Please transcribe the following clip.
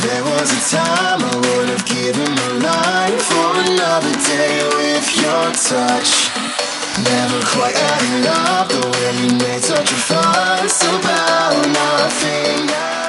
There was a time I would have given my life for another day with your touch. Never quite adding up the way you made such a fuss about nothing.